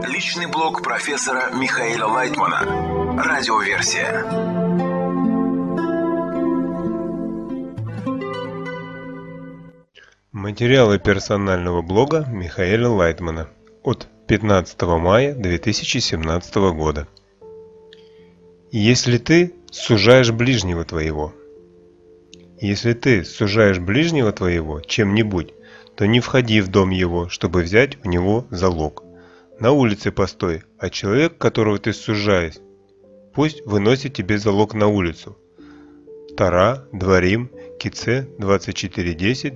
Личный блог профессора Михаила Лайтмана. Радиоверсия. Материалы персонального блога Михаила Лайтмана от 15 мая 2017 года. Если ты сужаешь ближнего твоего. Если ты сужаешь ближнего твоего чем-нибудь, то не входи в дом его, чтобы взять у него залог. На улице постой, а человек, которого ты сужаешь, пусть выносит тебе залог на улицу. Тара, Дворим, Кице 24:10,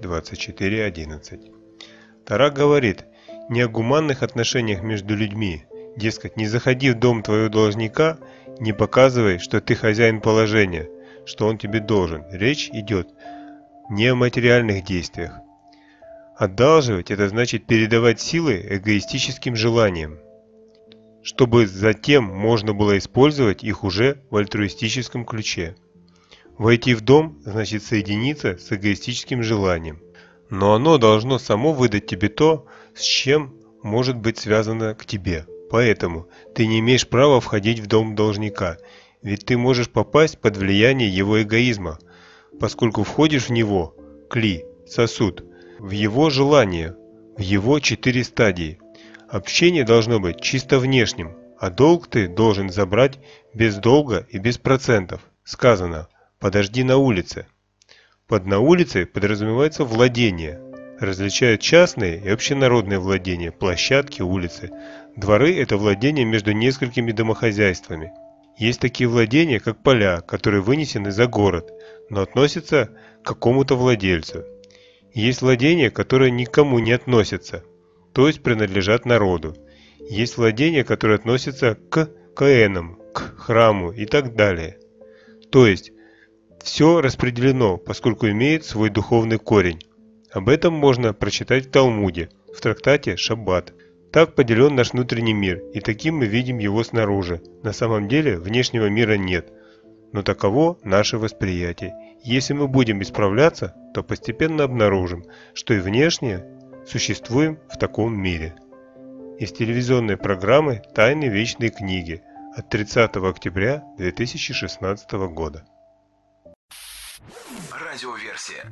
24:11. Тара говорит не о гуманных отношениях между людьми, дескать, не заходи в дом твоего должника, не показывай, что ты хозяин положения, что он тебе должен. Речь идет не о материальных действиях. Одалживать – это значит передавать силы эгоистическим желаниям, чтобы затем можно было использовать их уже в альтруистическом ключе. Войти в дом – значит соединиться с эгоистическим желанием, но оно должно само выдать тебе то, с чем может быть связано к тебе. Поэтому ты не имеешь права входить в дом должника, ведь ты можешь попасть под влияние его эгоизма, поскольку входишь в него, кли, сосуд, в его желание, в его 4 стадии. Общение должно быть чисто внешним, а долг ты должен забрать без долга и без процентов. Сказано «подожди на улице». Под «на улице» подразумевается владение. Различают частные и общенародные владения, площадки, улицы. Дворы – это владение между несколькими домохозяйствами. Есть такие владения, как поля, которые вынесены за город, но относятся к какому-то владельцу. Есть владения, которые никому не относятся, то есть принадлежат народу. Есть владения, которые относятся к коэнам, к храму и так далее. То есть все распределено, поскольку имеет свой духовный корень. Об этом можно прочитать в Талмуде, в трактате «Шаббат». Так поделен наш внутренний мир, и таким мы видим его снаружи. На самом деле внешнего мира нет, но таково наше восприятие. Если мы будем исправляться, то постепенно обнаружим, что и внешне существуем в таком мире. Из телевизионной программы «Тайны вечной книги» от 30 октября 2016 года. Радиоверсия.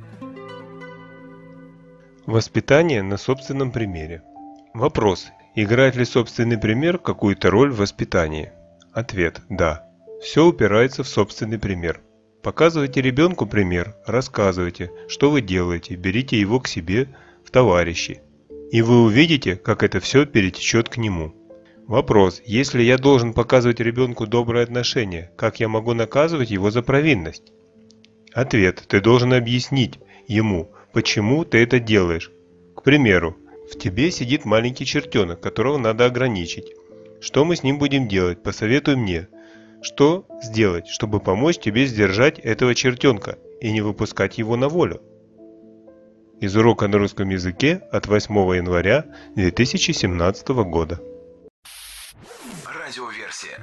Воспитание на собственном примере. Вопрос. Играет ли собственный пример какую-то роль в воспитании? Ответ. Да. Все упирается в собственный пример. Показывайте ребенку пример, рассказывайте, что вы делаете, берите его к себе в товарищи. И вы увидите, как это все перетечет к нему. Вопрос. Если я должен показывать ребенку доброе отношение, как я могу наказывать его за провинность? Ответ. Ты должен объяснить ему, почему ты это делаешь. К примеру, в тебе сидит маленький чертенок, которого надо ограничить. Что мы с ним будем делать? Посоветуй мне. Что сделать, чтобы помочь тебе сдержать этого чертенка и не выпускать его на волю? Из урока на русском языке от 8 января 2017 года. Радиоверсия.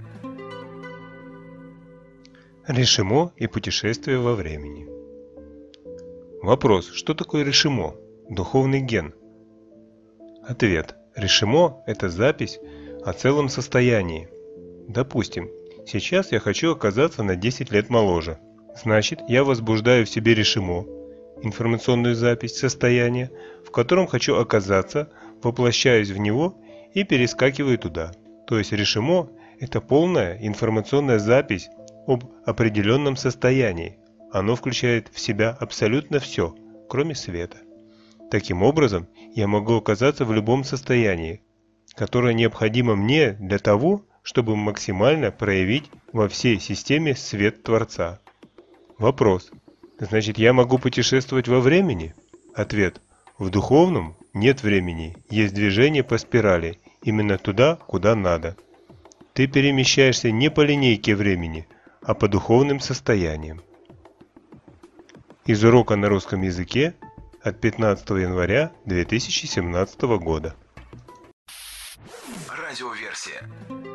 Решимо и путешествие во времени. Вопрос. Что такое решимо? Духовный ген. Ответ. Решимо – это запись о целом состоянии. Допустим, сейчас я хочу оказаться на 10 лет моложе. Значит, я возбуждаю в себе решимо, информационную запись состояния, в котором хочу оказаться, воплощаюсь в него и перескакиваю туда. То есть решимо – это полная информационная запись об определенном состоянии. Оно включает в себя абсолютно все, кроме света. Таким образом, я могу оказаться в любом состоянии, которое необходимо мне для того, чтобы максимально проявить во всей системе свет Творца. Вопрос. Значит, я могу путешествовать во времени? Ответ. В духовном нет времени, есть движение по спирали, именно туда, куда надо. Ты перемещаешься не по линейке времени, а по духовным состояниям. Из урока на русском языке от 15 января 2017 года. Радиоверсия.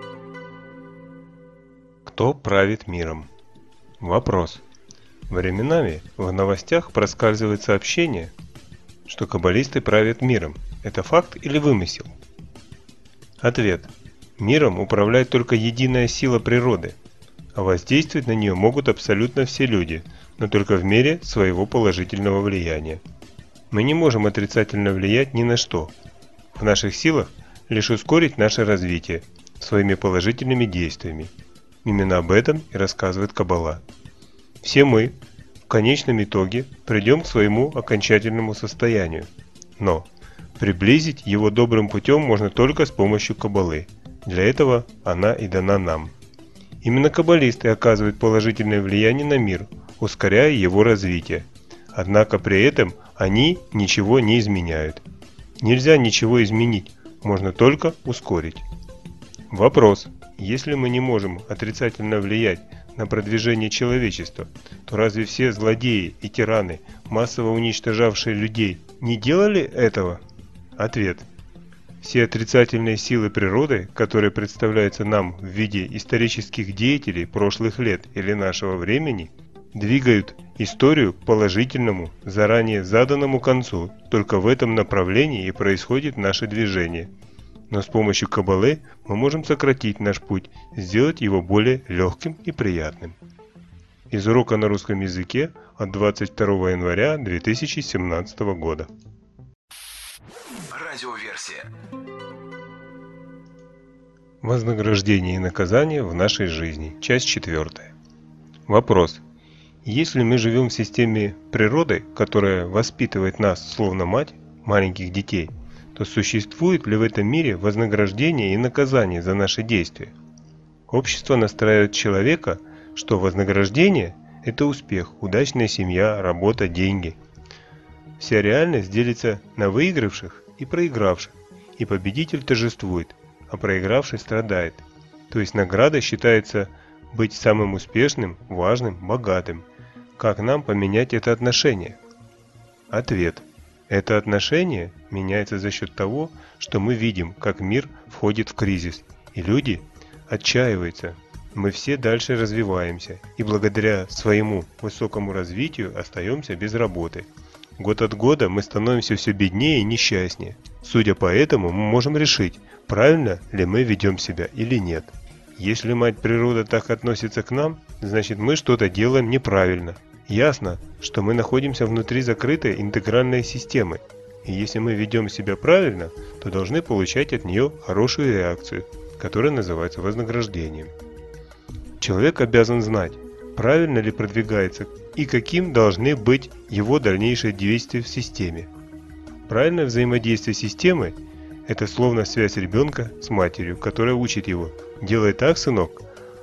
Кто правит миром? Вопрос. Временами в новостях проскальзывает сообщение, что каббалисты правят миром. Это факт или вымысел? Ответ. Миром управляет только единая сила природы, а воздействовать на нее могут абсолютно все люди, но только в мере своего положительного влияния. Мы не можем отрицательно влиять ни на что. В наших силах лишь ускорить наше развитие своими положительными действиями. Именно об этом и рассказывает Каббала. Все мы в конечном итоге придем к своему окончательному состоянию, но приблизить его добрым путем можно только с помощью Каббалы. Для этого она и дана нам. Именно каббалисты оказывают положительное влияние на мир, ускоряя его развитие. Однако при этом они ничего не изменяют. Нельзя ничего изменить, можно только ускорить. Вопрос: если мы не можем отрицательно влиять на продвижение человечества, то разве все злодеи и тираны, массово уничтожавшие людей, не делали этого? Ответ: все отрицательные силы природы, которые представляются нам в виде исторических деятелей прошлых лет или нашего времени, двигают историю к положительному, заранее заданному концу. Только в этом направлении и происходит наше движение. Но с помощью Каббалы мы можем сократить наш путь, сделать его более легким и приятным. Из урока на русском языке от 22 января 2017 года. Радиоверсия. Вознаграждение и наказание в нашей жизни. Часть 4. Вопрос. Если мы живем в системе природы, которая воспитывает нас, словно мать, маленьких детей, то существует ли в этом мире вознаграждение и наказание за наши действия? Общество настраивает человека, что вознаграждение – это успех, удачная семья, работа, деньги. Вся реальность делится на выигравших и проигравших, и победитель торжествует, а проигравший страдает. То есть награда считается быть самым успешным, важным, богатым. Как нам поменять это отношение? Ответ. Это отношение меняется за счет того, что мы видим, как мир входит в кризис, и люди отчаиваются. Мы все дальше развиваемся, и благодаря своему высокому развитию остаемся без работы. Год от года мы становимся все беднее и несчастнее. Судя по этому, мы можем решить, правильно ли мы ведем себя или нет. Если мать природа так относится к нам, значит мы что-то делаем неправильно. Ясно, что мы находимся внутри закрытой интегральной системы, и если мы ведем себя правильно, то должны получать от нее хорошую реакцию, которая называется вознаграждением. Человек обязан знать, правильно ли продвигается и каким должны быть его дальнейшие действия в системе. Правильное взаимодействие системы – это словно связь ребенка с матерью, которая учит его: «Делай так, сынок,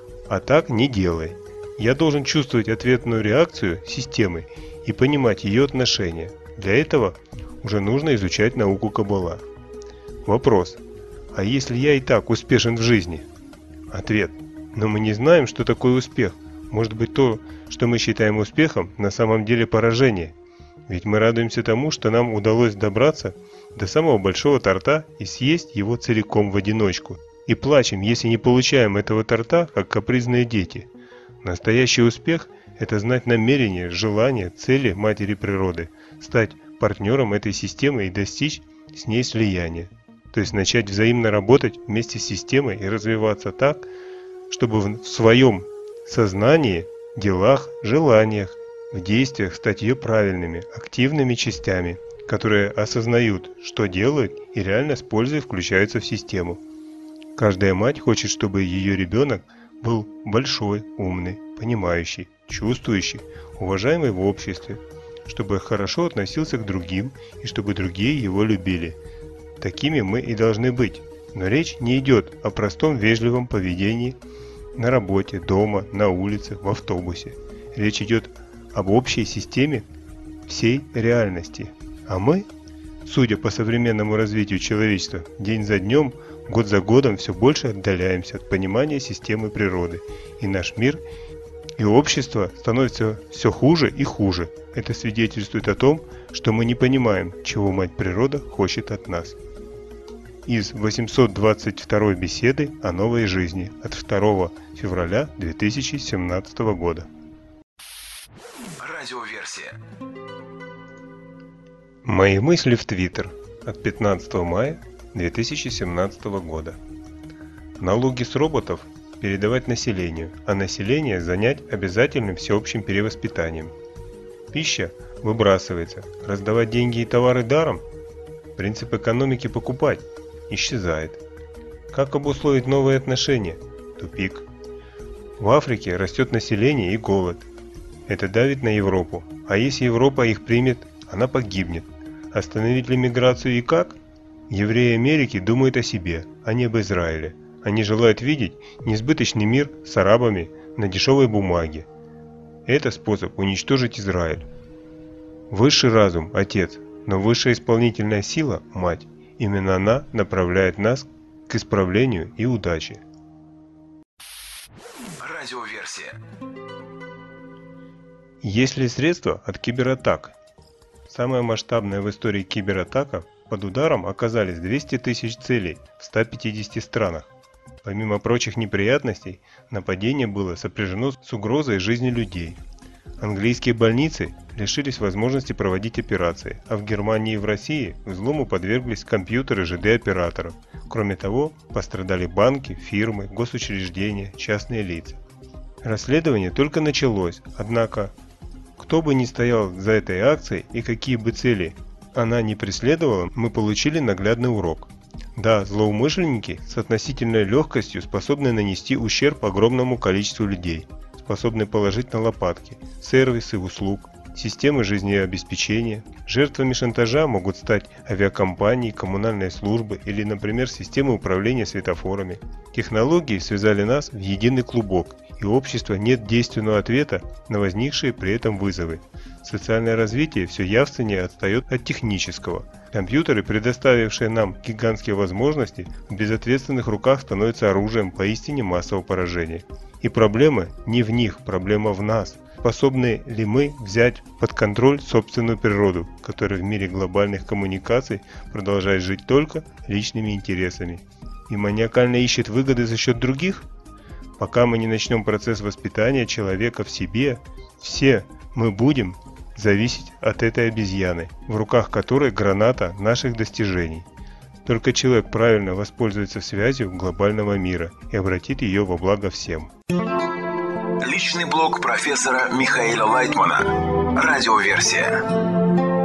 а так не делай». Я должен чувствовать ответную реакцию системы и понимать ее отношения. Для этого уже нужно изучать науку Каббала. Вопрос. А если я и так успешен в жизни? Ответ. Но мы не знаем, что такое успех. Может быть, то, что мы считаем успехом, на самом деле поражение. Ведь мы радуемся тому, что нам удалось добраться до самого большого торта и съесть его целиком в одиночку. И плачем, если не получаем этого торта, как капризные дети. Настоящий успех – это знать намерения, желания, цели матери природы, стать партнером этой системы и достичь с ней слияния. То есть начать взаимно работать вместе с системой и развиваться так, чтобы в своем сознании, делах, желаниях, в действиях стать ее правильными, активными частями, которые осознают, что делают и реально с пользой включаются в систему. Каждая мать хочет, чтобы ее ребенок был большой, умный, понимающий, чувствующий, уважаемый в обществе, чтобы хорошо относился к другим и чтобы другие его любили. Такими мы и должны быть. Но речь не идет о простом вежливом поведении на работе, дома, на улице, в автобусе. Речь идет об общей системе всей реальности. А мы, судя по современному развитию человечества, день за днем, год за годом все больше отдаляемся от понимания системы природы, и наш мир и общество становятся все хуже и хуже. Это свидетельствует о том, что мы не понимаем, чего мать природа хочет от нас. Из 822 беседы о новой жизни от 2 февраля 2017 года. Радиоверсия. Мои мысли в Твиттер от 15 мая 2017 года. налоги с роботов передавать населению, а население занять обязательным всеобщим перевоспитанием. Пища выбрасывается, раздавать деньги и товары даром? Принцип экономики покупать исчезает. Как обусловить новые отношения? Тупик. В Африке растет население и голод. Это давит на Европу, а если Европа их примет, она погибнет. Остановить ли миграцию и как? Евреи Америки думают о себе, а не об Израиле. Они желают видеть несбыточный мир с арабами на дешевой бумаге. Это способ уничтожить Израиль. Высший разум – Отец, но высшая исполнительная сила – Мать. Именно она направляет нас к исправлению и удаче. Радиоверсия. Есть ли средства от кибератак? Самая масштабная в истории кибератака – под ударом оказались 200 тысяч целей в 150 странах. Помимо прочих неприятностей, нападение было сопряжено с угрозой жизни людей. Английские больницы лишились возможности проводить операции, а в Германии и в России взлому подверглись компьютеры ЖД-операторов. Кроме того, пострадали банки, фирмы, госучреждения, частные лица. Расследование только началось, однако, кто бы ни стоял за этой акцией и какие бы цели она ни преследовала, мы получили наглядный урок. Да, злоумышленники с относительной легкостью способны нанести ущерб огромному количеству людей, способны положить на лопатки сервисы услуг, системы жизнеобеспечения. Жертвами шантажа могут стать авиакомпании, коммунальные службы или, например, системы управления светофорами. Технологии связали нас в единый клубок, и у общества нет действенного ответа на возникшие при этом вызовы. Социальное развитие все явственнее отстает от технического. Компьютеры, предоставившие нам гигантские возможности, в безответственных руках становятся оружием поистине массового поражения. И проблема не в них, проблема в нас. Способны ли мы взять под контроль собственную природу, которая в мире глобальных коммуникаций продолжает жить только личными интересами и маниакально ищет выгоды за счет других? Пока мы не начнем процесс воспитания человека в себе, все мы будем зависеть от этой обезьяны, в руках которой граната наших достижений. Только человек правильно воспользуется связью глобального мира и обратит ее во благо всем. Личный блог профессора Михаила Лайтмана. Радиоверсия.